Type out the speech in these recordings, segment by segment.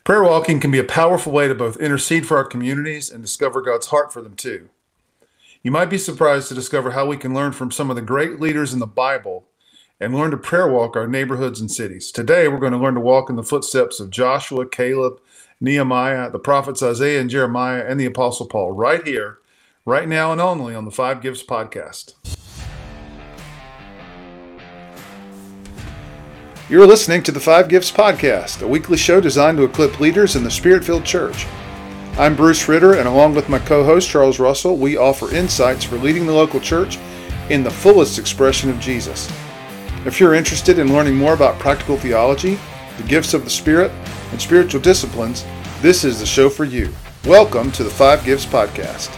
Prayer walking can be a powerful way to both intercede for our communities and discover God's heart for them too. You might be surprised to discover how we can learn from some of the great leaders in the Bible and learn to prayer walk our neighborhoods and cities. Today, we're going to learn to walk in the footsteps of Joshua, Caleb, Nehemiah, the prophets Isaiah and Jeremiah, and the Apostle Paul, right here, right now, and only on the Five Gifts podcast. You're listening to the Five Gifts podcast, a weekly show designed to equip leaders in the Spirit-filled church. I'm Bruce Ritter, and along with my co-host Charles Russell, we offer insights for leading the local church in the fullest expression of Jesus. If you're interested in learning more about practical theology, the gifts of the Spirit, and spiritual disciplines, this is the show for you. Welcome to the Five Gifts podcast.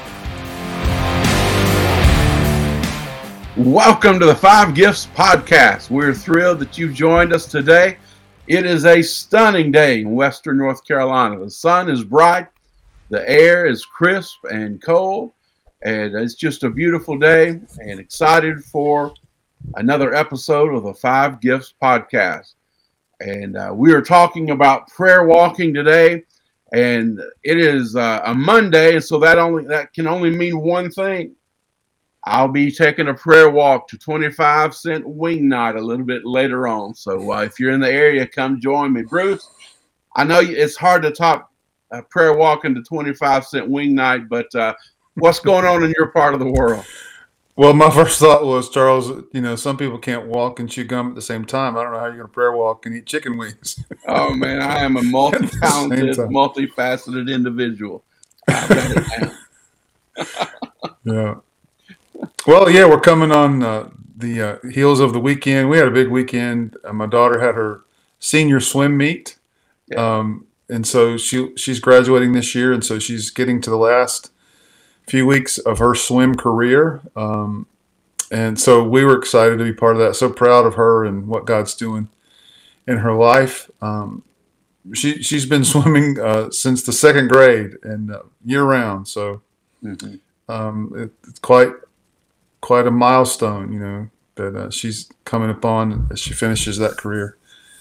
Welcome to the Five Gifts podcast. We're thrilled that you've joined us today. It is a stunning day in Western North Carolina. The sun is bright, the air is crisp and cold, and it's just a beautiful day, and excited for another episode of the Five Gifts podcast. And we are talking about prayer walking today, and it is a Monday, so that can only mean one thing. I'll be taking a prayer walk to 25-cent wing night a little bit later on. So if you're in the area, come join me. Bruce, I know it's hard to top prayer walking to 25-cent wing night, but what's going on in your part of the world? Well, my first thought was, Charles, some people can't walk and chew gum at the same time. I don't know how you're going to prayer walk and eat chicken wings. Oh, man, I am a multi-talented, multifaceted individual. I've got it down. Yeah. Well, yeah, we're coming on the heels of the weekend. We had a big weekend. My daughter had her senior swim meet, and so she's graduating this year, and so she's getting to the last few weeks of her swim career. And so we were excited to be part of that. So proud of her and what God's doing in her life. She's been swimming since the second grade and year round. So it's quite a milestone, that she's coming upon as she finishes that career.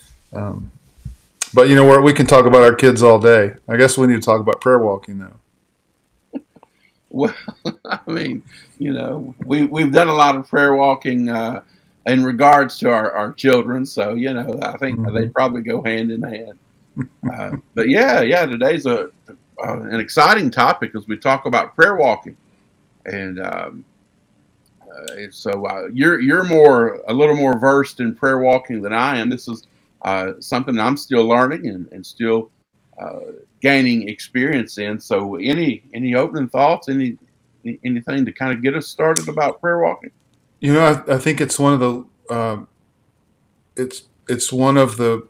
But we can talk about our kids all day. I guess we need to talk about prayer walking now. Well, I mean, we've done a lot of prayer walking in regards to our children. So, I think they probably go hand in hand. But yeah, today's an exciting topic as we talk about prayer walking. And so you're a little more versed in prayer walking than I am. This is something I'm still learning and still gaining experience in. So any opening thoughts, anything to kind of get us started about prayer walking? I think it's one of the it's one of the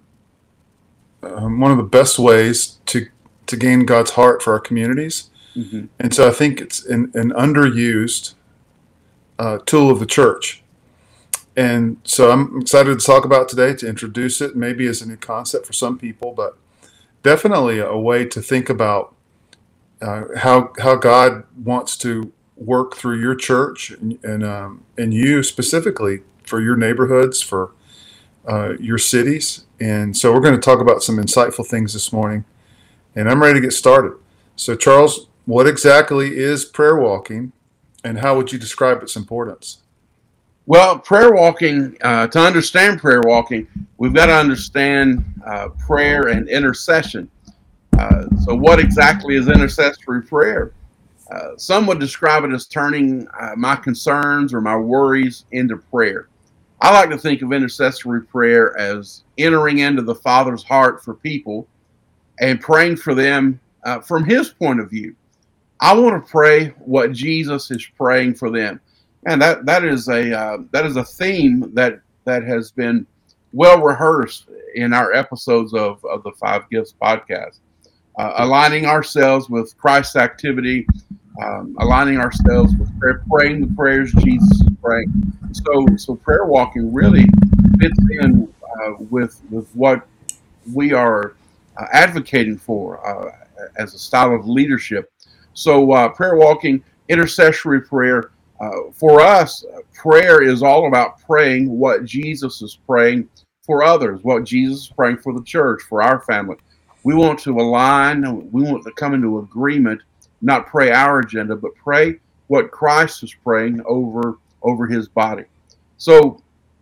best ways to gain God's heart for our communities. Mm-hmm. And so I think it's an underused tool of the church. And so I'm excited to talk about today, to introduce it, maybe as a new concept for some people, but definitely a way to think about how God wants to work through your church and you specifically for your neighborhoods, for your cities. And so we're going to talk about some insightful things this morning, and I'm ready to get started. So Charles, what exactly is prayer walking, and how would you describe its importance? Well, prayer walking, to understand prayer walking, we've got to understand prayer and intercession. So what exactly is intercessory prayer? Some would describe it as turning my concerns or my worries into prayer. I like to think of intercessory prayer as entering into the Father's heart for people and praying for them from His point of view. I want to pray what Jesus is praying for them. And that is a theme that has been well rehearsed in our episodes of the Five Gifts podcast. Aligning ourselves with Christ's activity, aligning ourselves with prayer, praying the prayers Jesus is praying. So prayer walking really fits in with what we are advocating for as a style of leadership. So prayer walking, intercessory prayer, for us, prayer is all about praying what Jesus is praying for others, what Jesus is praying for the church, for our family. We want to align. We want to come into agreement, not pray our agenda, but pray what Christ is praying over his body. So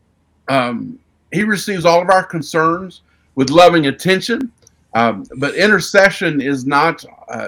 he receives all of our concerns with loving attention. But intercession is not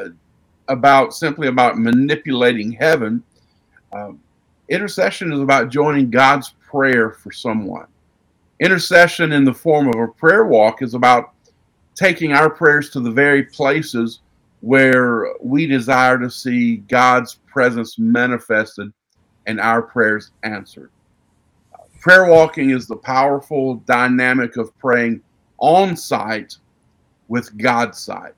simply about manipulating heaven. Intercession is about joining God's prayer for someone. Intercession in the form of a prayer walk is about taking our prayers to the very places where we desire to see God's presence manifested and our prayers answered. Prayer walking is the powerful dynamic of praying on site with God's sight.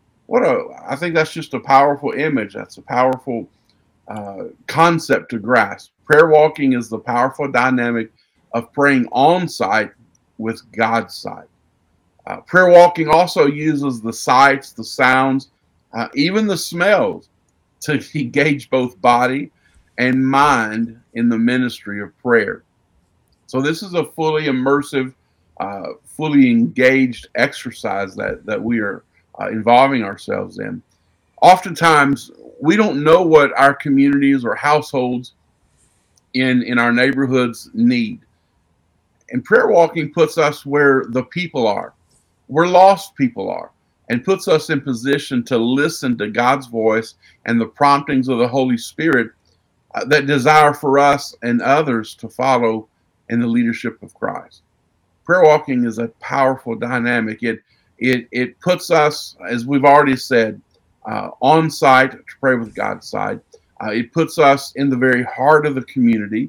I think that's just a powerful image. That's a powerful concept to grasp. Prayer walking is the powerful dynamic of praying on site with God's sight. Prayer walking also uses the sights, the sounds, even the smells to engage both body and mind in the ministry of prayer. So this is a fully immersive, fully engaged exercise that we are involving ourselves in. Oftentimes, we don't know what our communities or households in our neighborhoods need. And prayer walking puts us where the people are, where lost people are, and puts us in position to listen to God's voice and the promptings of the Holy Spirit that desire for us and others to follow in the leadership of Christ. Prayer walking is a powerful dynamic. It puts us, as we've already said, on site to pray with God's side. It puts us in the very heart of the community.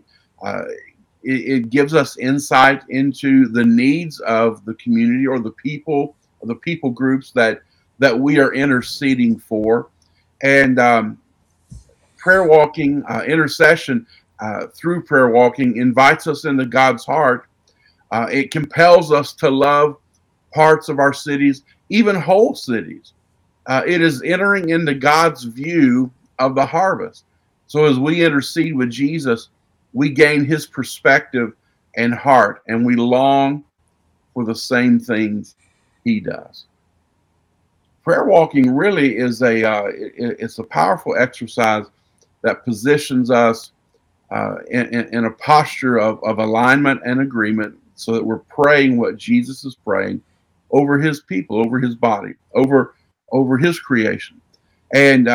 It gives us insight into the needs of the community or the people groups that we are interceding for. And prayer walking, intercession through prayer walking invites us into God's heart. It compels us to love parts of our cities, even whole cities. It is entering into God's view of the harvest. So as we intercede with Jesus, we gain his perspective and heart, and we long for the same things he does. Prayer walking really is it's a powerful exercise that positions us in a posture of alignment and agreement, so that we're praying what Jesus is praying over his people, over his body, over his creation, and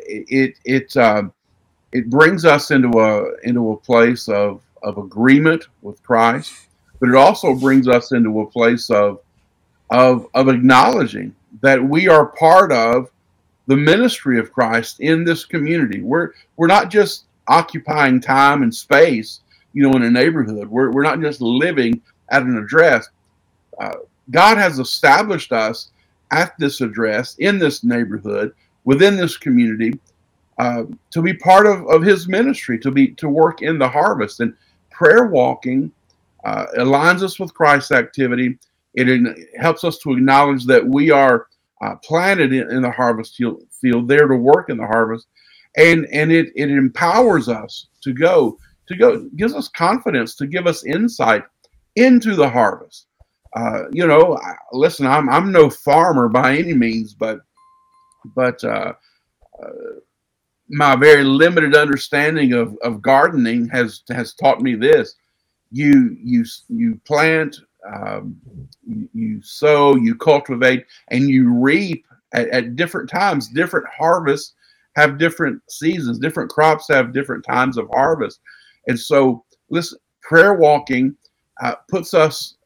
it brings us into a place of agreement with Christ, but it also brings us into a place of acknowledging that we are part of the ministry of Christ in this community. We're not just occupying time and space, in a neighborhood. We're not just living at an address. God has established us at this address, in this neighborhood, within this community, to be part of his ministry, to work in the harvest. And prayer walking aligns us with Christ's activity. It helps us to acknowledge that we are planted in the harvest field, there to work in the harvest, and it empowers us to go, gives us confidence, to give us insight into the harvest. Listen, I'm no farmer by any means, but my very limited understanding of gardening has taught me this: you plant, you sow, you cultivate, and you reap at different times. Different harvests have different seasons. Different crops have different times of harvest. And so, listen, prayer walking puts us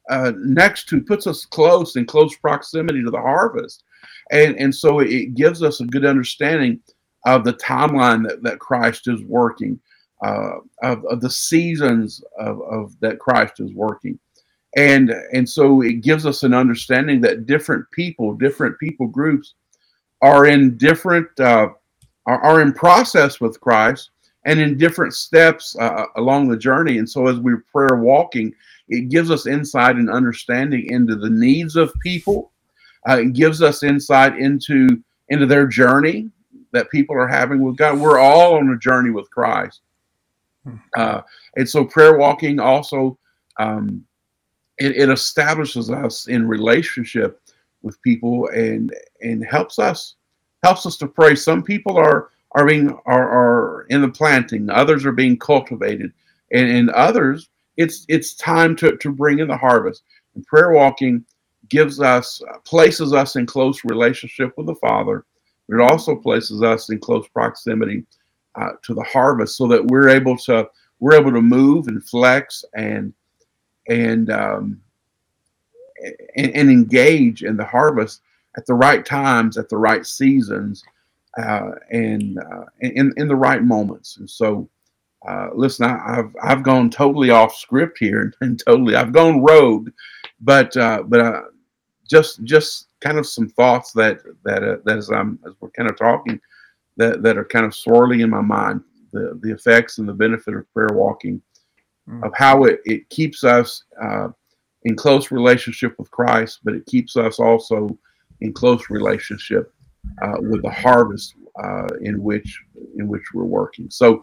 close, in close proximity to the harvest, and so it gives us a good understanding of the timeline that Christ is working, of the seasons of that Christ is working. And so it gives us an understanding that different people groups are in are in process with Christ, and in different steps along the journey. And so as we're prayer walking, it gives us insight and understanding into the needs of people. It gives us insight into their journey that people are having with God. We're all on a journey with Christ. And so prayer walking also, it establishes us in relationship with people, and helps us to pray. Some people are in the planting, others are being cultivated, and others it's time to bring in the harvest. And prayer walking gives us places us in close relationship with the Father. But it also places us in close proximity to the harvest, so that we're able to move and flex and um, and engage in the harvest at the right times, at the right seasons, and in the right moments. And so, listen, I've gone totally off script here, and totally I've gone rogue, but just kind of some thoughts that as we're kind of talking, that are kind of swirling in my mind, the effects and the benefit of prayer walking, of how it keeps us in close relationship with Christ, but it keeps us also in close relationship with the harvest in which we're working. So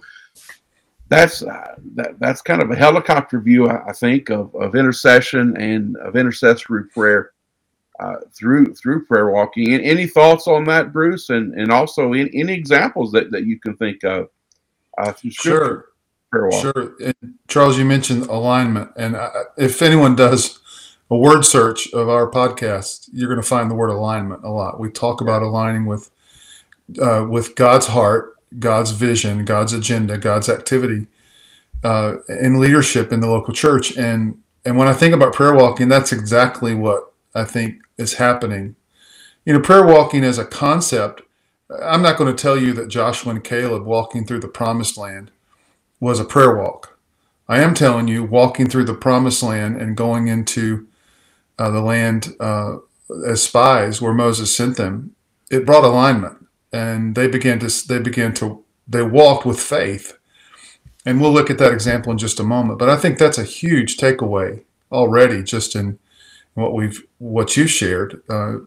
that's kind of a helicopter view, I think, of intercession and of intercessory prayer through prayer walking. And any thoughts on that, Bruce? And also any examples that you can think of through Scripture? Sure. Prayer walking. Sure. And Charles, you mentioned alignment. And if anyone does a word search of our podcast, you're going to find the word alignment a lot. We talk about aligning with God's heart, God's vision, God's agenda, God's activity in leadership in the local church. And when I think about prayer walking, that's exactly what I think is happening. Prayer walking as a concept, I'm not going to tell you that Joshua and Caleb walking through the promised land was a prayer walk. I am telling you, walking through the promised land and going into the land as spies where Moses sent them, it brought alignment, and they walked with faith. And we'll look at that example in just a moment. But I think that's a huge takeaway already, just in what you shared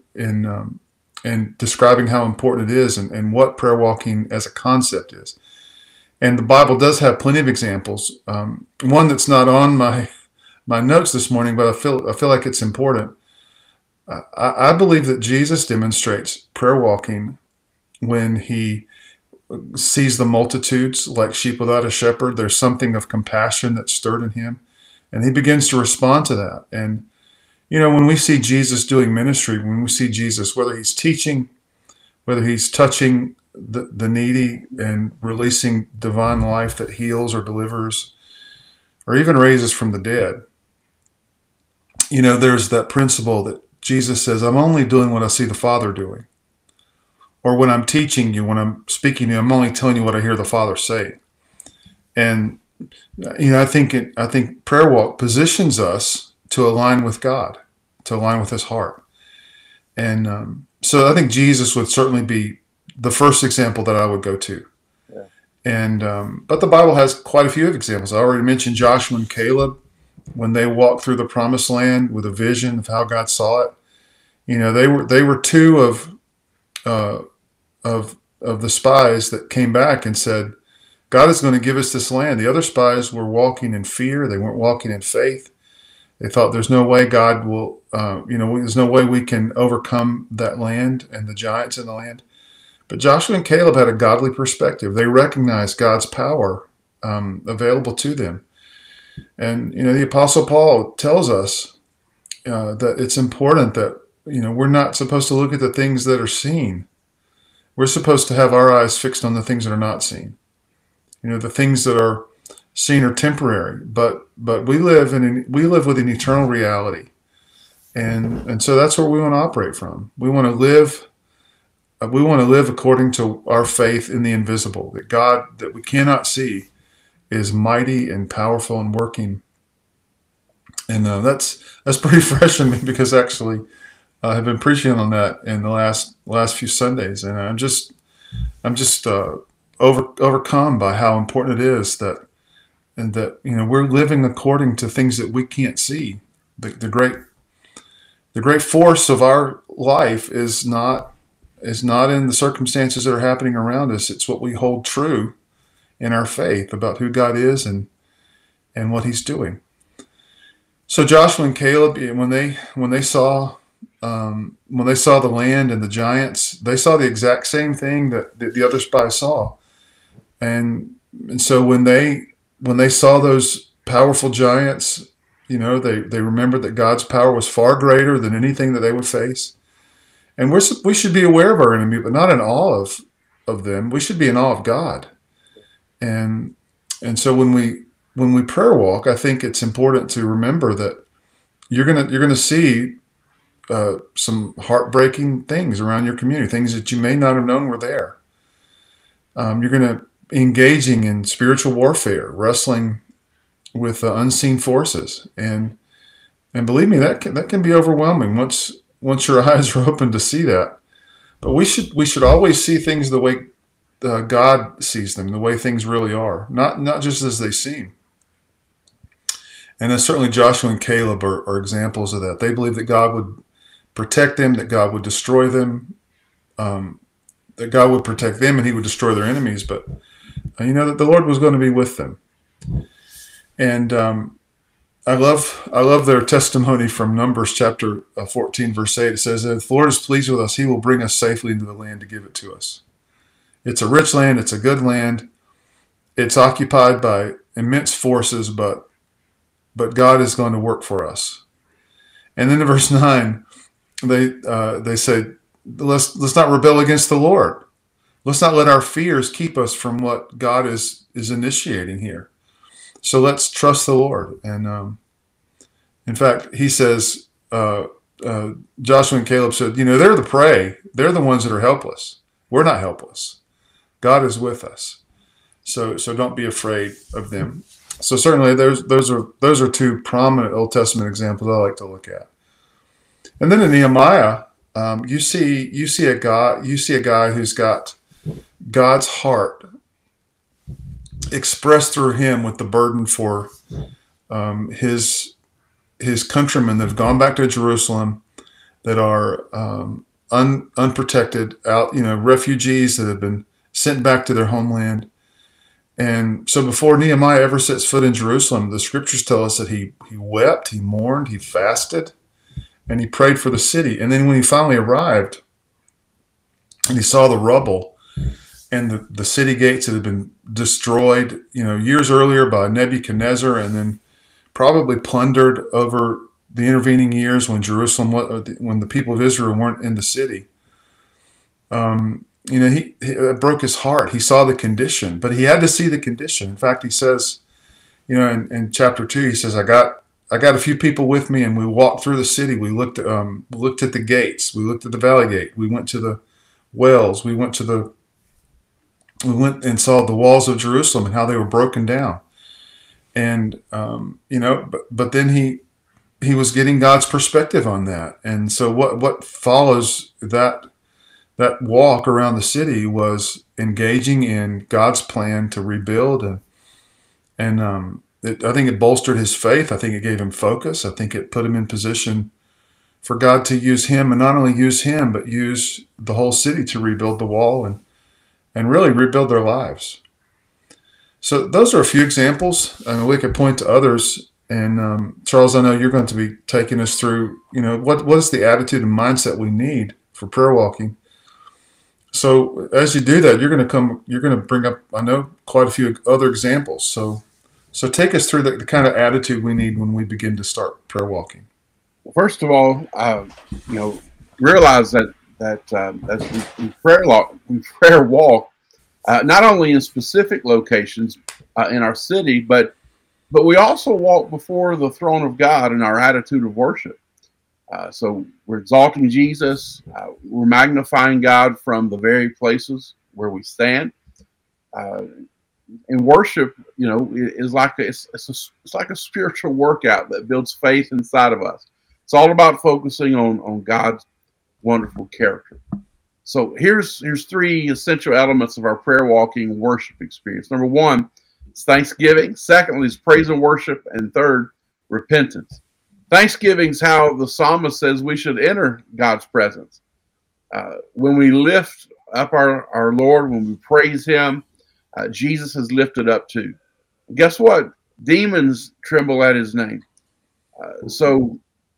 in describing how important it is and what prayer walking as a concept is. And the Bible does have plenty of examples. One that's not on my notes this morning, but I feel like it's important. I believe that Jesus demonstrates prayer walking when he sees the multitudes like sheep without a shepherd. There's something of compassion that's stirred in him, and he begins to respond to that. And when we see Jesus doing ministry, when we see Jesus, whether he's teaching, whether he's touching the needy and releasing divine life that heals or delivers or even raises from the dead, there's that principle that Jesus says, I'm only doing what I see the Father doing. Or when I'm teaching you, when I'm speaking to you, I'm only telling you what I hear the Father say. And I think prayer walk positions us to align with God, to align with his heart. And so I think Jesus would certainly be the first example that I would go to. Yeah. And but the Bible has quite a few examples. I already mentioned Joshua and Caleb when they walked through the promised land with a vision of how God saw it. They were two of the spies that came back and said, God is going to give us this land. The other spies were walking in fear. They weren't walking in faith. They thought there's no way God will, there's no way we can overcome that land and the giants in the land. But Joshua and Caleb had a godly perspective. They recognized God's power available to them. And, the Apostle Paul tells us that it's important that, we're not supposed to look at the things that are seen. We're supposed to have our eyes fixed on the things that are not seen. The things that are seen are temporary, but we live with an eternal reality. And so that's where we want to operate from. We want to live according to our faith in the invisible, that God that we cannot see is mighty and powerful and working. And that's pretty fresh to me, because actually I have been preaching on that in the last few Sundays, and I'm just overcome by how important it is that we're living according to things that we can't see. The great force of our life is not in the circumstances that are happening around us. It's what we hold true in our faith about who God is and what he's doing. So Joshua and Caleb, when they saw when they saw the land and the giants, they saw the exact same thing that the other spies saw. And so when they saw those powerful giants, they remembered that God's power was far greater than anything that they would face. And we should be aware of our enemy, but not in awe of them. We should be in awe of God. And so when we prayer walk, I think it's important to remember that you're gonna see some heartbreaking things around your community, things that you may not have known were there. You're gonna engaging in spiritual warfare, wrestling with unseen forces, and believe me, that can be overwhelming once your eyes are open to see that. But we should always see things the way God sees them, the way things really are, not just as they seem. And certainly Joshua and Caleb are examples of that. They believed that God would protect them, that God would destroy them, that God would protect them and He would destroy their enemies. But that the Lord was going to be with them. And I love their testimony from Numbers chapter 14, verse 8. It says, "If the Lord is pleased with us, He will bring us safely into the land to give it to us." It's a rich land. It's a good land. It's occupied by immense forces, but God is going to work for us. And then in verse 9, they say, let's not rebel against the Lord. Let's not let our fears keep us from what God is initiating here. So let's trust the Lord. And in fact, he says, Joshua and Caleb said, they're the prey. They're the ones that are helpless. We're not helpless. God is with us. So don't be afraid of them. So certainly those are two prominent Old Testament examples I like to look at. And then in Nehemiah, you see a guy who's got God's heart expressed through him with the burden for his countrymen that have gone back to Jerusalem, that are unprotected, refugees that have been sent back to their homeland. And so before Nehemiah ever sets foot in Jerusalem, the scriptures tell us that he wept, he mourned, he fasted, and he prayed for the city. And then when he finally arrived and he saw the rubble and the city gates that had been destroyed, years earlier by Nebuchadnezzar, and then probably plundered over the intervening years when when the people of Israel weren't in the city. He it broke his heart. He saw the condition, but he had to see the condition. In fact, he says, in chapter 2, he says, I got a few people with me, and we walked through the city. We looked at the gates. We looked at the valley gate. We went to the wells. We went and saw the walls of Jerusalem and how they were broken down. And but then he was getting God's perspective on that. And so what follows that walk around the city was engaging in God's plan to rebuild, and I think it bolstered his faith. I think it gave him focus. I think it put him in position for God to use him, and not only use him, but use the whole city to rebuild the wall and really rebuild their lives. So those are a few examples. I mean, we could point to others. And Charles, I know you're going to be taking us through, what is the attitude and mindset we need for prayer walking. So as you do that, you're going to bring up, I know, quite a few other examples. So take us through the kind of attitude we need when we begin to start prayer walking. First of all, realize that as we prayer walk, not only in specific locations in our city, but we also walk before the throne of God in our attitude of worship. So we're exalting Jesus. We're magnifying God from the very places where we stand. And worship, is like it's like a spiritual workout that builds faith inside of us. It's all about focusing on God's wonderful character. So here's three essential elements of our prayer walking worship experience. Number one is thanksgiving. Secondly is praise and worship. And third, repentance. Thanksgiving is how the psalmist says we should enter God's presence. When we lift up our Lord, when we praise him, Jesus is lifted up too. Guess what? Demons tremble at his name. So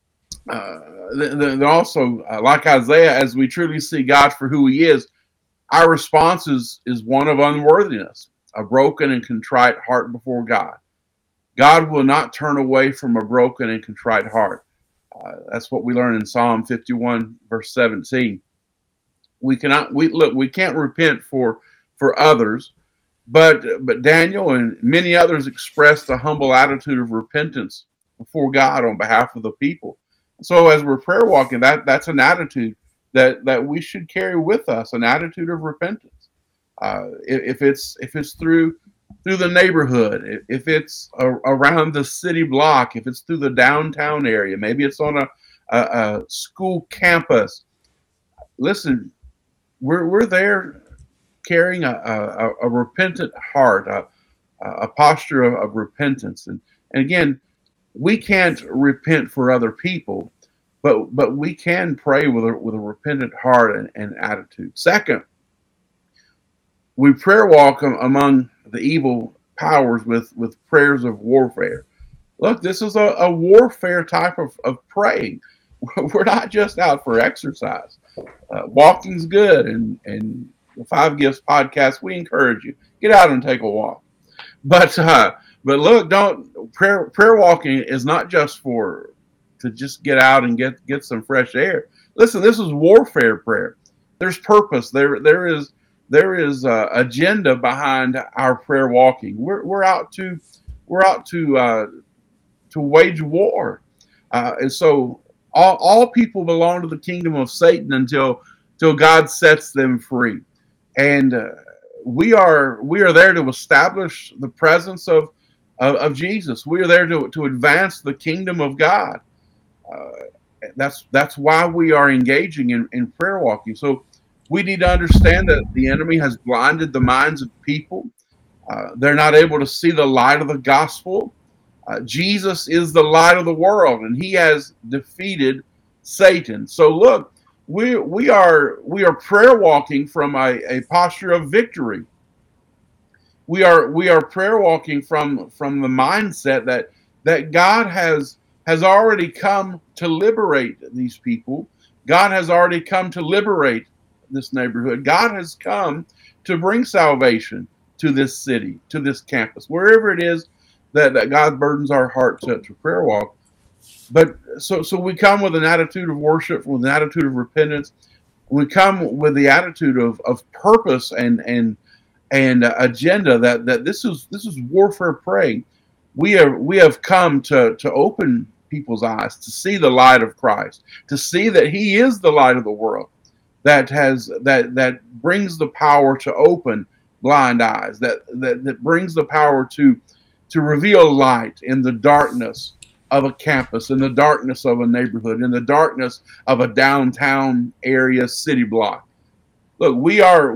They're also like Isaiah, as we truly see God for who He is. Our response is one of unworthiness, a broken and contrite heart before God. God will not turn away from a broken and contrite heart. That's what we learn in Psalm 51, verse 17. We can't repent for others, but Daniel and many others expressed a humble attitude of repentance before God on behalf of the people. So as we're prayer walking, that's an attitude that we should carry with us, an attitude of repentance. If it's through the neighborhood, if it's around the city block, if it's through the downtown area, maybe it's on a school campus. Listen, we're there carrying a repentant heart, a posture of repentance. And again, we can't repent for other people, but we can pray with a repentant heart and attitude. Second, we prayer walk among the evil powers with prayers of warfare. Look, this is a warfare type of praying. We're not just out for exercise. Walking's good, and the Five Gifts podcast, we encourage you, get out and take a walk. But look, don't prayer walking is not just to just get out and get some fresh air. Listen, this is warfare prayer. There's purpose. There is agenda behind our prayer walking. We're out to wage war, and so all people belong to the kingdom of Satan until God sets them free, and we are there to establish the presence of Jesus. We are there to advance the kingdom of God. That's why we are engaging in prayer walking. So we need to understand that the enemy has blinded the minds of people. They're not able to see the light of the gospel. Jesus is the light of the world, and He has defeated Satan. So look, we are prayer walking from a posture of victory. We are prayer walking from the mindset that God has already come to liberate these people. God has already come to liberate this neighborhood. God has come to bring salvation to this city, to this campus, wherever it is that God burdens our heart to prayer walk. But so we come with an attitude of worship, with an attitude of repentance. We come with the attitude of purpose and agenda that this is warfare praying. We have come to open people's eyes to see the light of Christ, to see that He is the light of the world, that brings the power to open blind eyes, that brings the power to reveal light in the darkness of a campus, in the darkness of a neighborhood, in the darkness of a downtown area city block. Look, we are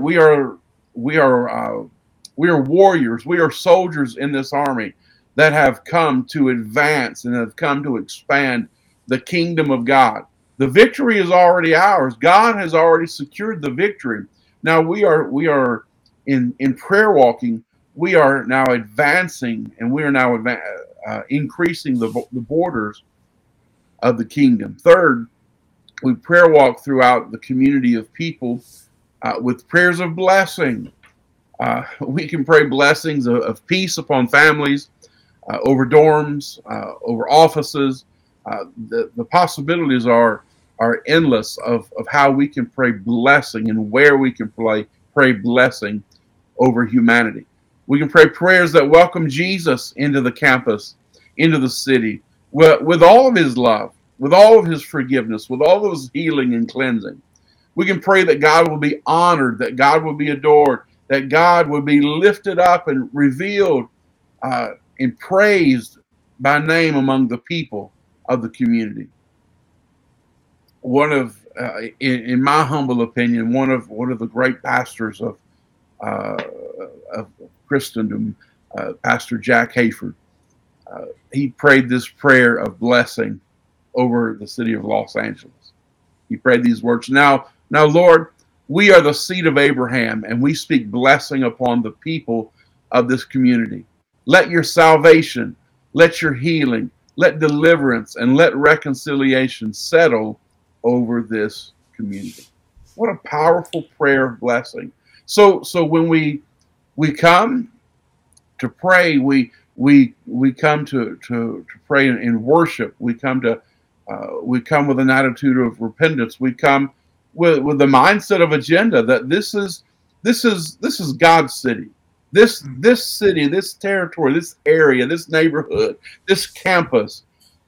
warriors. We are soldiers in this army that have come to advance and have come to expand the kingdom of God. The victory is already ours. God has already secured the victory. Now we are in prayer walking. We are now advancing, and we are now increasing the borders of the kingdom. Third, we prayer walk throughout the community of people with prayers of blessing. We can pray blessings of peace upon families, over dorms, over offices. The possibilities are endless of how we can pray blessing and where we can pray blessing over humanity. We can pray prayers that welcome Jesus into the campus, into the city, with all of His love, with all of His forgiveness, with all of His healing and cleansing. We can pray that God will be honored, that God will be adored, that God will be lifted up and revealed and praised by name among the people of the community. One of, in my humble opinion, one of the great pastors of Christendom, Pastor Jack Hayford, he prayed this prayer of blessing over the city of Los Angeles. He prayed these words: Now, Lord, we are the seed of Abraham, and we speak blessing upon the people of this community. Let your salvation, let your healing, let deliverance and let reconciliation settle over this community. What a powerful prayer of blessing. So when we come to pray, we come to pray in worship. We come with an attitude of repentance. We come with the mindset of agenda that this is God's city. This city, this territory, this area, this neighborhood, this campus,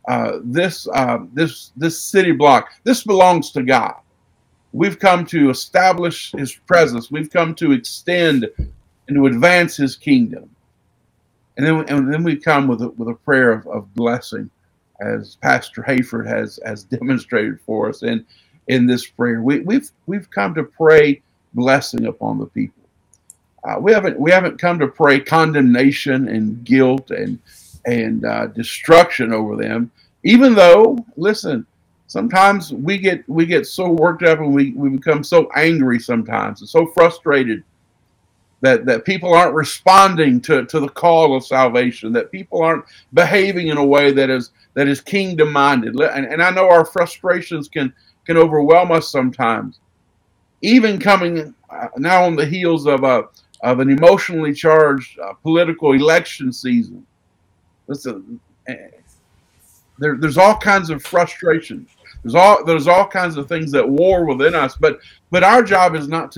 this city block, this belongs to God. We've come to establish His presence. We've come to extend and to advance His kingdom. And then we come with a prayer of blessing, as Pastor Hayford has demonstrated for us in this prayer. We've come to pray blessing upon the people. We haven't come to pray condemnation and guilt and destruction over them. Even though, listen, sometimes we get so worked up and we become so angry sometimes and so frustrated that people aren't responding to the call of salvation, that people aren't behaving in a way that is kingdom minded. And I know our frustrations can overwhelm us sometimes, even coming now on the heels of an emotionally charged political election season. Listen, there's all kinds of frustration. There's all kinds of things that war within us. But our job is not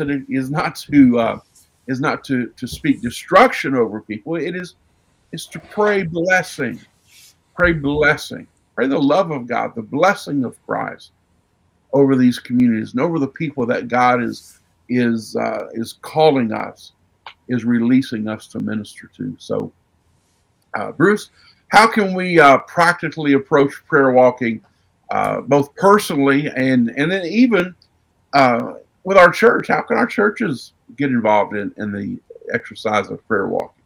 to speak destruction over people. Is to pray blessing, pray the love of God, the blessing of Christ over these communities and over the people that God is calling us, is releasing us to minister to. So, Bruce, how can we practically approach prayer walking, both personally and then even with our church? How can our churches get involved in the exercise of prayer walking?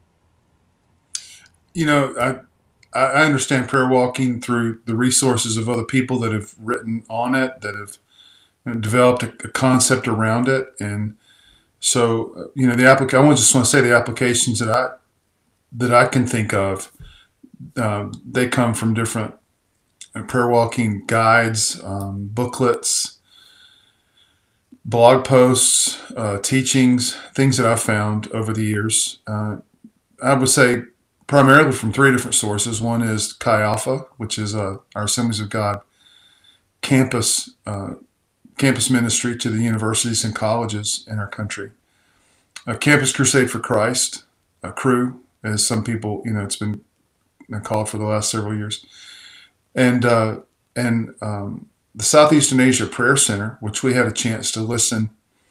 I understand prayer walking through the resources of other people that have written on it, that have developed a concept around it. And so, I just want to say the applications that I can think of, they come from different prayer walking guides, booklets, blog posts, teachings, things that I've found over the years. I would say primarily from three different sources. One is Chi Alpha, which is our Assemblies of God campus ministry to the universities and colleges in our country. Campus Crusade for Christ, CRU, as some people, it's been called for the last several years. And the Southeastern Asia Prayer Center, which we had a chance to listen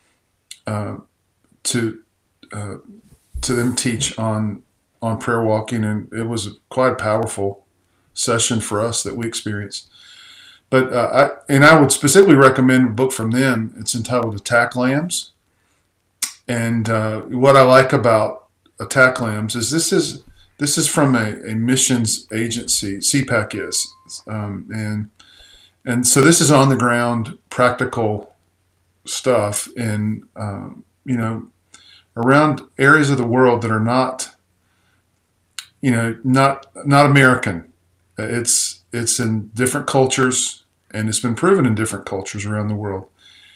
to them teach on prayer walking, and it was quite a powerful session for us that we experienced. But I would specifically recommend a book from them. It's entitled Attack Lambs. And what I like about Attack Lambs is this is from a missions agency, CPAC is, and so this is on the ground practical stuff in around areas of the world that are not American. It's in different cultures, and it's been proven in different cultures around the world.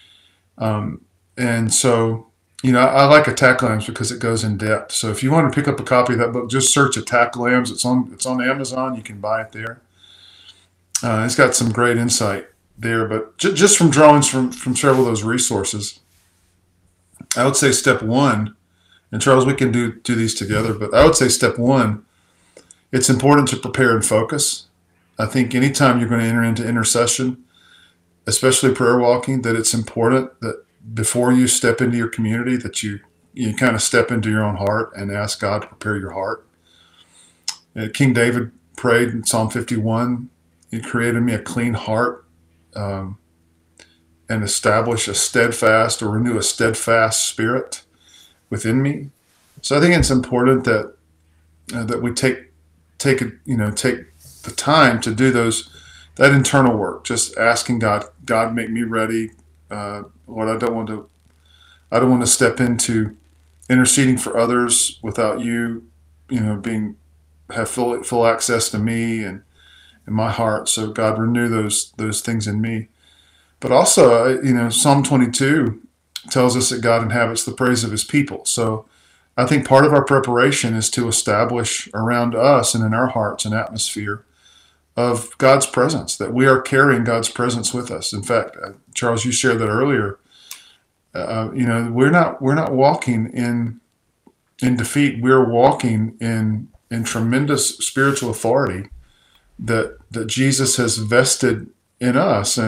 And so, I like Attack Lambs because it goes in depth. So if you want to pick up a copy of that book, just search Attack Lambs. It's on Amazon. You can buy it there. It's got some great insight there. But just from drawings from several of those resources, I would say step one, and Charles, we can do these together, but I would say step one, it's important to prepare and focus. I think anytime you're going to enter into intercession, especially prayer walking, that it's important that before you step into your community, that you kind of step into your own heart and ask God to prepare your heart. King David prayed in Psalm 51, "He created me a clean heart and establish a steadfast or renew a steadfast spirit within me." So I think it's important that we take the time to do that internal work, just asking God, make me ready. Lord, I don't want to step into interceding for others without you, have full access to me, and in my heart. So God, renew those things in me. But also, Psalm 22 tells us that God inhabits the praise of his people. So I think part of our preparation is to establish around us and in our hearts an atmosphere of God's presence, that we are carrying God's presence with us. In fact, Charles, you shared that earlier. We're not walking in defeat. We're walking in tremendous spiritual authority that Jesus has vested in us,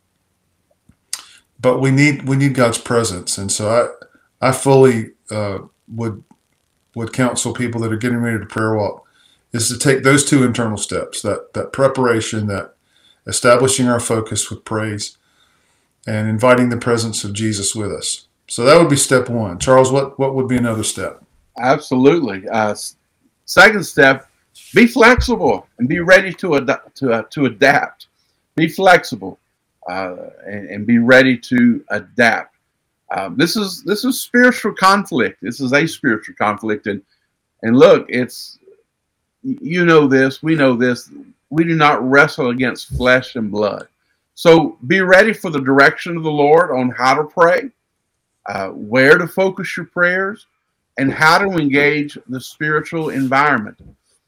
but we need God's presence. And so I fully would counsel people that are getting ready to prayer walk is to take those two internal steps, that preparation, that establishing our focus with praise, and inviting the presence of Jesus with us. So that would be step one. Charles, what would be another step? Absolutely. Second step, be flexible and be ready to adapt. Be flexible and be ready to adapt. This is spiritual conflict. This is a spiritual conflict, and look, it's, you know this, we know this. We do not wrestle against flesh and blood. So be ready for the direction of the Lord on how to pray, where to focus your prayers, and how to engage the spiritual environment.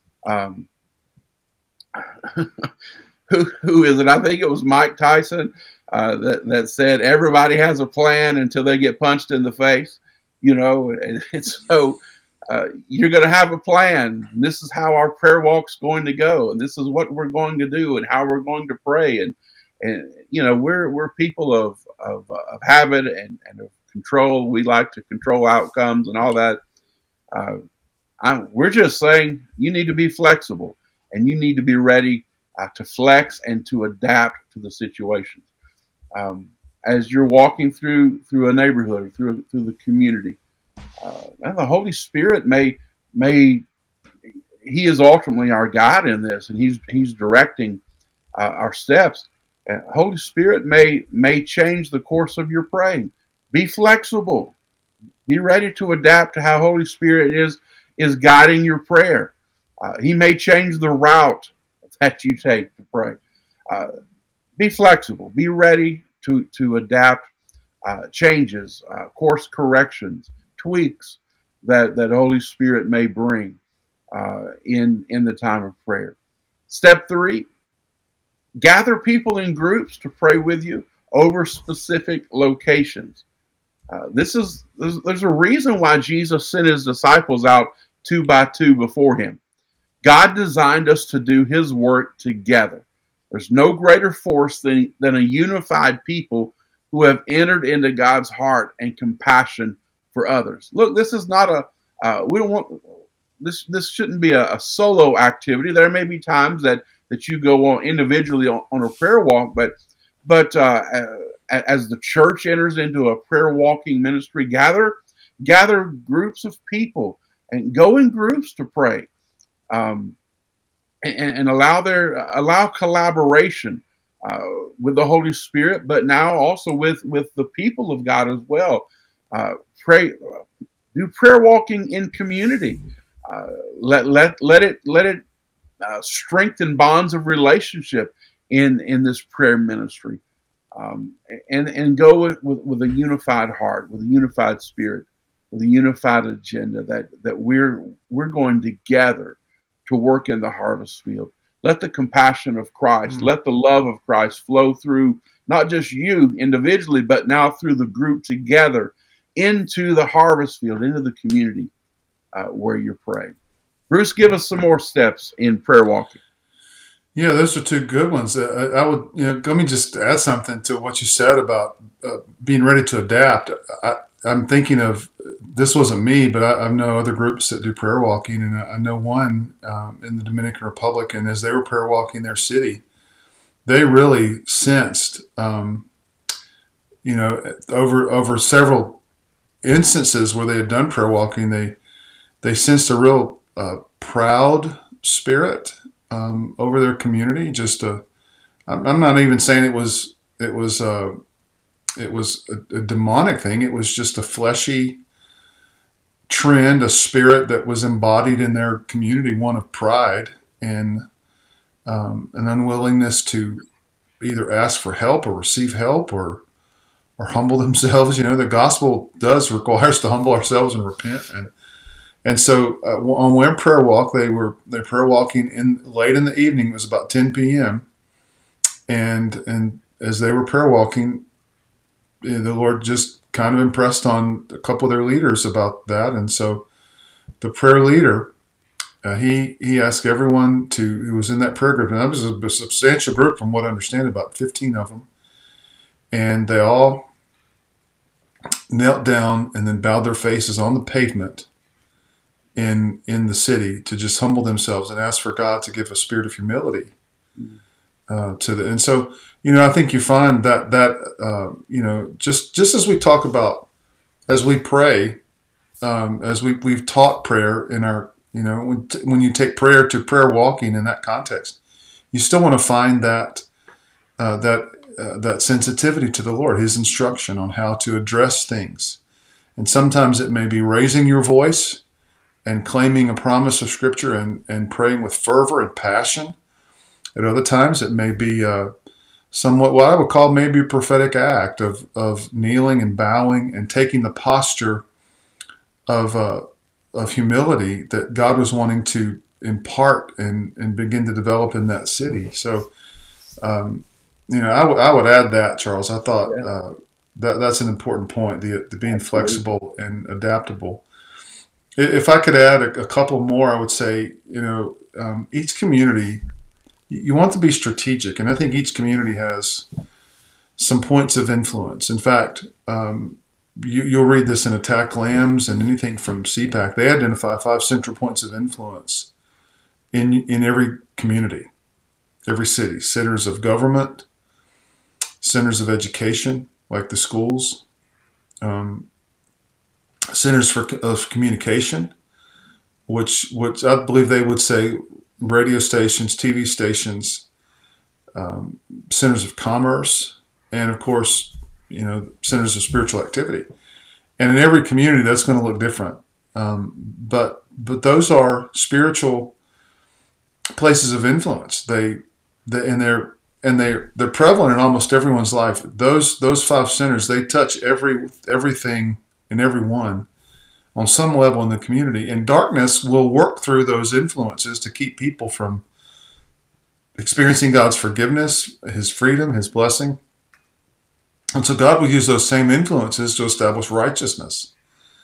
Who is it? I think it was Mike Tyson that said everybody has a plan until they get punched in the face. And so you're going to have a plan. This is how our prayer walk's going to go, and this is what we're going to do, and how we're going to pray. And we're people of habit and of control. We like to control outcomes and all that. We're just saying you need to be flexible, and you need to be ready to flex and to adapt to the situations. As you're walking through a neighborhood, through the community, the Holy Spirit he is ultimately our guide in this, and he's directing our steps. Holy Spirit may change the course of your praying. Be flexible. Be ready to adapt to how Holy Spirit is guiding your prayer. He may change the route that you take to pray. Be flexible. Be ready to adapt changes, course corrections, tweaks that Holy Spirit may bring in the time of prayer. Step 3, gather people in groups to pray with you over specific locations. There's a reason why Jesus sent his disciples out 2 by 2 before him. God designed us to do his work together. There's no greater force than a unified people who have entered into God's heart and compassion for others. Look, this is not we don't want, this shouldn't be a solo activity. There may be times that you go on individually on a prayer walk, but as the church enters into a prayer walking ministry, gather groups of people and go in groups to pray, and allow collaboration with the Holy Spirit, but now also with the people of God as well. Do prayer walking in community. Let it strengthen bonds of relationship in this prayer ministry, and go with a unified heart, with a unified spirit, with a unified agenda that we're going together to work in the harvest field. Let the compassion of Christ, let the love of Christ flow through not just you individually, but now through the group together into the harvest field, into the community where you're praying. Bruce, give us some more steps in prayer walking. Yeah, those are 2 good ones. I would, let me just add something to what you said about being ready to adapt. I'm thinking of, this wasn't me, but I know other groups that do prayer walking, and I know one in the Dominican Republic, and as they were prayer walking their city, they really sensed, over several instances where they had done prayer walking, they sensed a real proud spirit over their community. I'm not even saying it was a demonic thing. It was just a fleshy trend, a spirit that was embodied in their community, one of pride. And an unwillingness to either ask for help or receive help or humble themselves. The gospel does require us to humble ourselves and repent. And so on one prayer walk, they're prayer walking in late in the evening. It was about 10 p.m. And as they were prayer walking, the Lord just kind of impressed on a couple of their leaders about that. And so the prayer leader, he asked everyone who was in that prayer group, and that was a substantial group from what I understand, about 15 of them, and they all knelt down and then bowed their faces on the pavement in the city to just humble themselves and ask for God to give a spirit of humility to the. And so, I think you find that just as we talk about as we pray, as we've taught prayer in our, when you take prayer to prayer walking in that context, you still want to find that sensitivity to the Lord, His instruction on how to address things. And sometimes it may be raising your voice and claiming a promise of Scripture and praying with fervor and passion. At other times, it may be somewhat what I would call maybe a prophetic act of kneeling and bowing and taking the posture of humility that God was wanting to impart and begin to develop in that city. So, I would add that, Charles. I thought that's an important point, the being flexible and adaptable. If I could add a couple more, I would say, each community, you want to be strategic, and I think each community has some points of influence. In fact, you'll read this in Attack Lambs and anything from CPAC. They identify 5 central points of influence in every community, every city: centers of government, centers of education, like the schools, centers of communication, which I believe they would say radio stations, TV stations, centers of commerce, and of course, centers of spiritual activity. And in every community, that's going to look different. But those are spiritual places of influence. They're prevalent in almost everyone's life. Those 5 centers, they touch everything and everyone on some level in the community. And darkness will work through those influences to keep people from experiencing God's forgiveness, His freedom, His blessing. And so God will use those same influences to establish righteousness.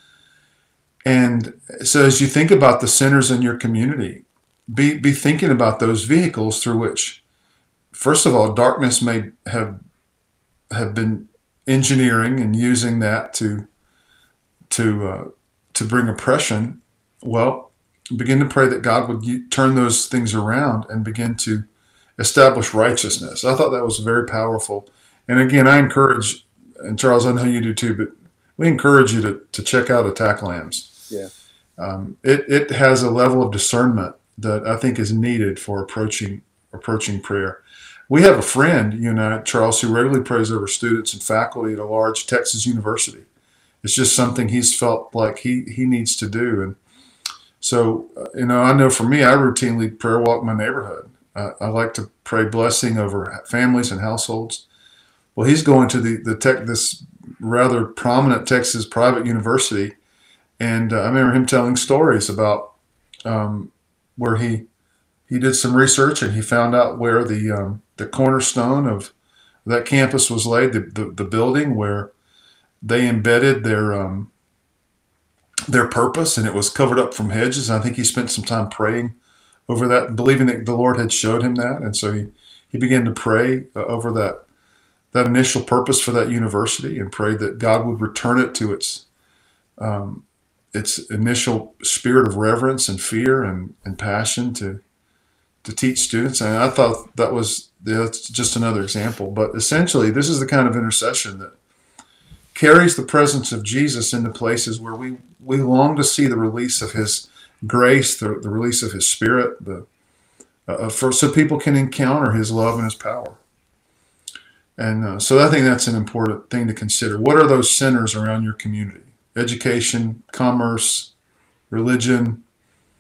And so as you think about the centers in your community, be thinking about those vehicles through which, first of all, darkness may have been engineering and using that to bring oppression. Well, begin to pray that God would turn those things around and begin to establish righteousness. I thought that was very powerful. And again, I encourage, and Charles, I know you do too, but we encourage you to check out Attack Lambs. Yeah. It has a level of discernment that I think is needed for approaching prayer. We have a friend, you and I, Charles, who regularly prays over students and faculty at a large Texas university. It's just something he's felt like he needs to do. And so, I know for me, I routinely prayer walk my neighborhood. I like to pray blessing over families and households. Well, he's going to this rather prominent Texas private university, and I remember him telling stories about where he did some research and he found out where the cornerstone of that campus was laid, the building where they embedded their purpose, and it was covered up from hedges. And I think he spent some time praying over that, believing that the Lord had showed him that, and so he began to pray over that initial purpose for that university and prayed that God would return it to its initial spirit of reverence and fear and passion to teach students. And I thought that's just another example. But essentially, this is the kind of intercession that carries the presence of Jesus into places where we long to see the release of His grace, the release of His Spirit, so people can encounter His love and His power. And so I think that's an important thing to consider. What are those centers around your community? Education, commerce, religion,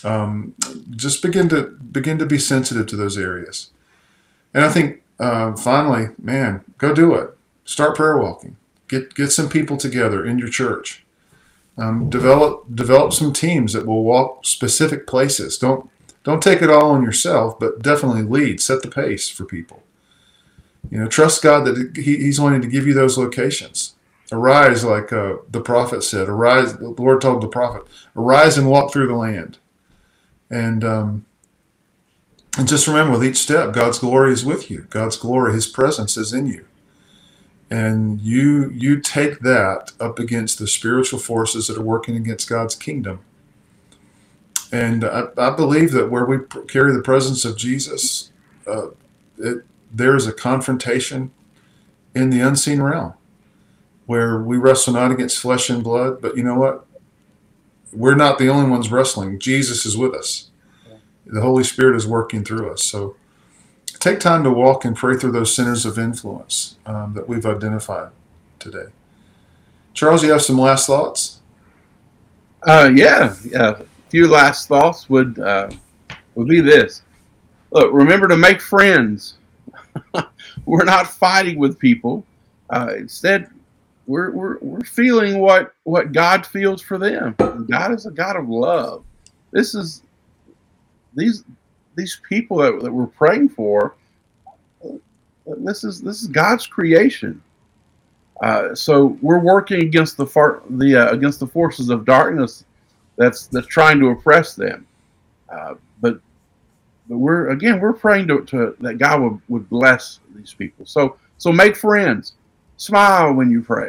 Um, just begin to be sensitive to those areas. And I think finally, man, go do it. Start prayer walking. Get some people together in your church. Develop some teams that will walk specific places. Don't take it all on yourself, but definitely lead. Set the pace for people. Trust God that He's wanting to give you those locations. Arise, like the prophet said. Arise. The Lord told the prophet, "Arise and walk through the land." And just remember, with each step, God's glory is with you. God's glory, His presence is in you. And you take that up against the spiritual forces that are working against God's kingdom. And I believe that where we carry the presence of Jesus, there is a confrontation in the unseen realm where we wrestle not against flesh and blood, but you know what? We're not the only ones wrestling. Jesus is with us. The Holy Spirit is working through us. So take time to walk and pray through those centers of influence that we've identified today. Charles, you have some last thoughts? Yeah. A few last thoughts would be this. Look, remember to make friends. We're not fighting with people. Instead, we're feeling what God feels for them. God is a God of love. These people that we're praying for. This is God's creation. So we're working against against the forces of darkness that's trying to oppress them. But we're praying to that God would bless these people. So make friends. Smile when you pray.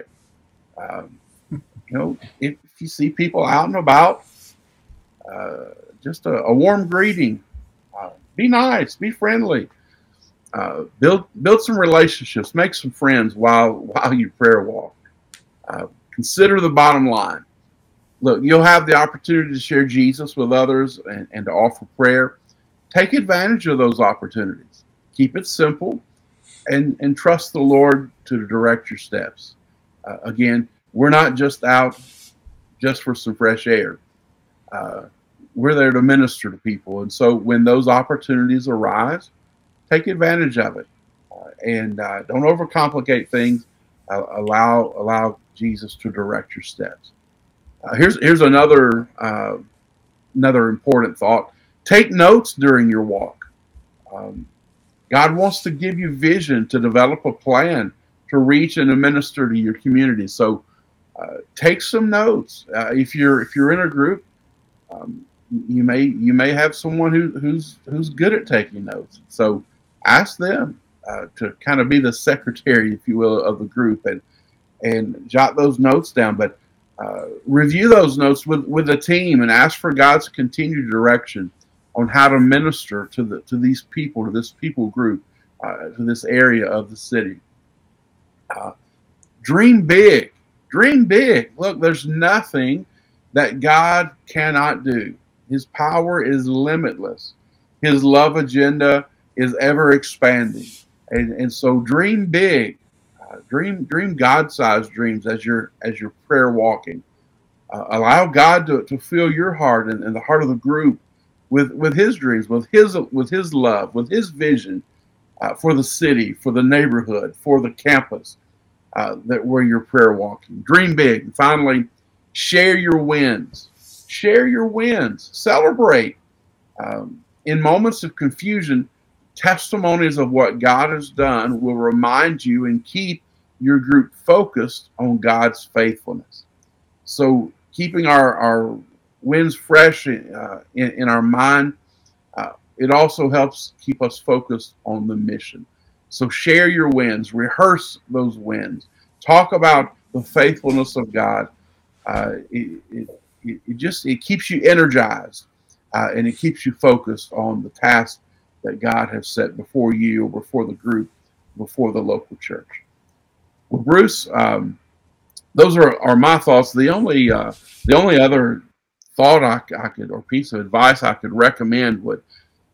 If you see people out and about, just a warm greeting. Be nice. Be friendly. Build some relationships. Make some friends while you prayer walk. Consider the bottom line. Look, you'll have the opportunity to share Jesus with others and to offer prayer. Take advantage of those opportunities. Keep it simple and trust the Lord to direct your steps. Again, we're not just out just for some fresh air. We're there to minister to people. And so when those opportunities arise, take advantage of it. And don't overcomplicate things. Allow Jesus to direct your steps. Here's another important thought. Take notes during your walk. God wants to give you vision to develop a plan to reach and to minister to your community. So take some notes. If you're in a group, you may have someone who's good at taking notes. So ask them to kind of be the secretary, if you will, of the group and jot those notes down. But review those notes with the team and ask for God's continued direction on how to minister to these people, to this people group, to this area of the city. Dream big. Dream big. Look, there's nothing that God cannot do. His power is limitless. His love agenda is ever expanding. And so dream big. Dream God-sized dreams as you're prayer walking. Allow God to fill your heart and the heart of the group with His dreams, with His love, with His vision for the city, for the neighborhood, for the campus where you're prayer walking. Dream big. And finally, share your wins. Share your wins. Celebrate. In moments of confusion, testimonies of what God has done will remind you and keep your group focused on God's faithfulness. So keeping our wins fresh in our mind, it also helps keep us focused on the mission. So share your wins, rehearse those wins, talk about the faithfulness of God. It keeps you energized and it keeps you focused on the task that God has set before you or before the group, before the local church. Well, Bruce, those are my thoughts. The only other thought I could, or piece of advice I could recommend would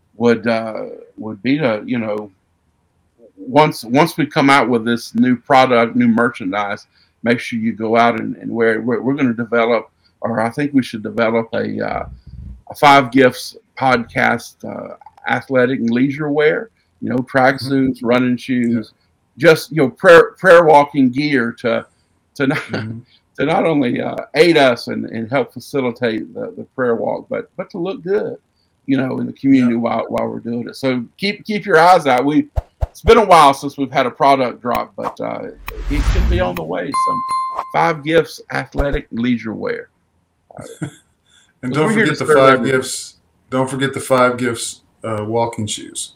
be to, once we come out with this new product, new merchandise, make sure you go out and wear it. We're going to develop, or I think we should develop a Five Gifts podcast, athletic and leisure wear, track suits, running shoes, just, prayer walking gear to not, to not only aid us and help facilitate the prayer walk, but to look good, in the community while we're doing it. So keep your eyes out. It's been a while since we've had a product drop, but it should be on the way. Some Five Gifts athletic leisure wear. And don't forget the Five Gifts. Don't forget the Five Gifts walking shoes.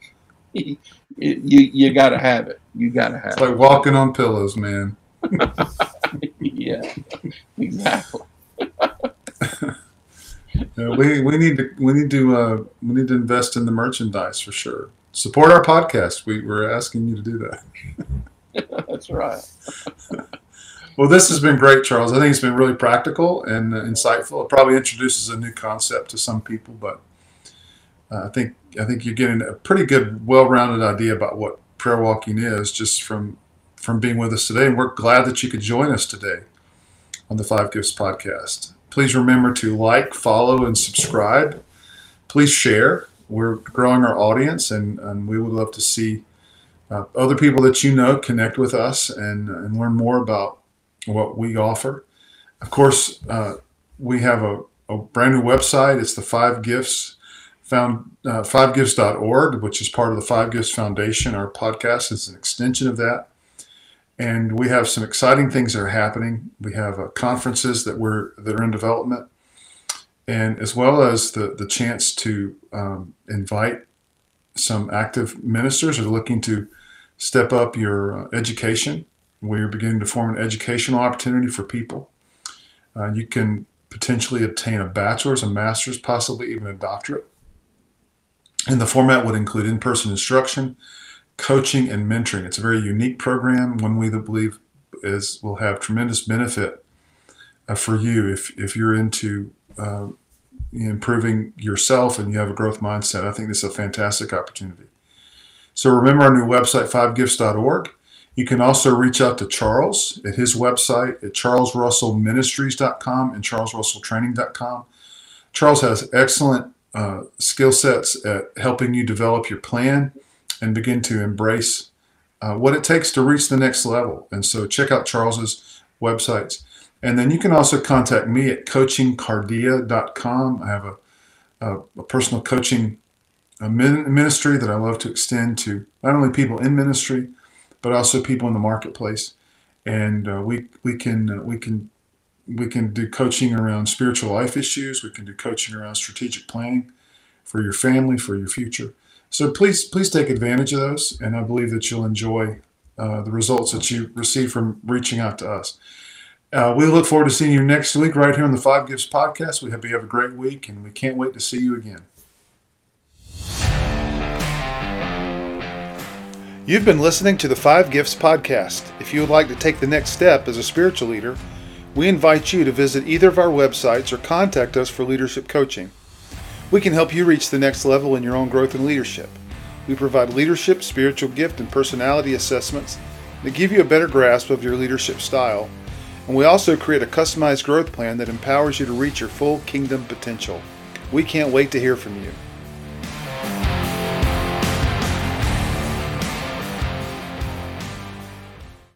You got to have it. You got to have it. It's like walking on pillows, man. Yeah, exactly. We need to invest in the merchandise for sure. Support our podcast. We're asking you to do that. That's right. Well, this has been great, Charles. I think it's been really practical and insightful. It probably introduces a new concept to some people, but I think you're getting a pretty good, well-rounded idea about what prayer walking is just from being with us today. And we're glad that you could join us today on the Five Gifts podcast. Please remember to like, follow, and subscribe. Please share. We're growing our audience, and we would love to see other people that connect with us and learn more about what we offer. Of course, we have a brand new website. It's the Five Gifts fivegifts.org, which is part of the Five Gifts Foundation. Our podcast is an extension of that. And we have some exciting things that are happening. We have conferences that are in development, and as well as the chance to invite some active ministers who are looking to step up your education. We're beginning to form an educational opportunity for people. You can potentially obtain a bachelor's, a master's, possibly even a doctorate. And the format would include in-person instruction, coaching, and mentoring. It's a very unique program, one we believe will have tremendous benefit for you if you're into improving yourself and you have a growth mindset. I think this is a fantastic opportunity. So remember our new website, fivegifts.org. You can also reach out to Charles at his website at charlesrussellministries.com and charlesrusselltraining.com. Charles has excellent skill sets at helping you develop your plan and begin to embrace what it takes to reach the next level. And so check out Charles's websites. And then you can also contact me at coachingcardia.com. I have a personal coaching ministry that I love to extend to not only people in ministry, but also people in the marketplace. And we can do coaching around spiritual life issues. We can do coaching around strategic planning for your family, for your future. So please take advantage of those, and I believe that you'll enjoy the results that you receive from reaching out to us. We look forward to seeing you next week right here on the Five Gifts podcast. We hope you have a great week, and we can't wait to see you again. You've been listening to the Five Gifts podcast. If you would like to take the next step as a spiritual leader, we invite you to visit either of our websites or contact us for leadership coaching. We can help you reach the next level in your own growth and leadership. We provide leadership, spiritual gift, and personality assessments that give you a better grasp of your leadership style. And we also create a customized growth plan that empowers you to reach your full kingdom potential. We can't wait to hear from you.